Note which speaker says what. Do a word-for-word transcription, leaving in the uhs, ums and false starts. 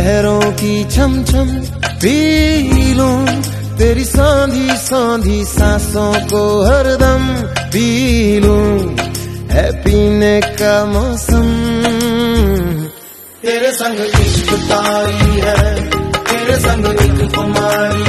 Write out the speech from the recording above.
Speaker 1: लहरों की छम छम पी लूं, तेरी सांधी सांधी सांसों को हरदम पी लूं, है पीने का मौसम। तेरे संग इश्क तारी है, तेरे संग एक कुमारी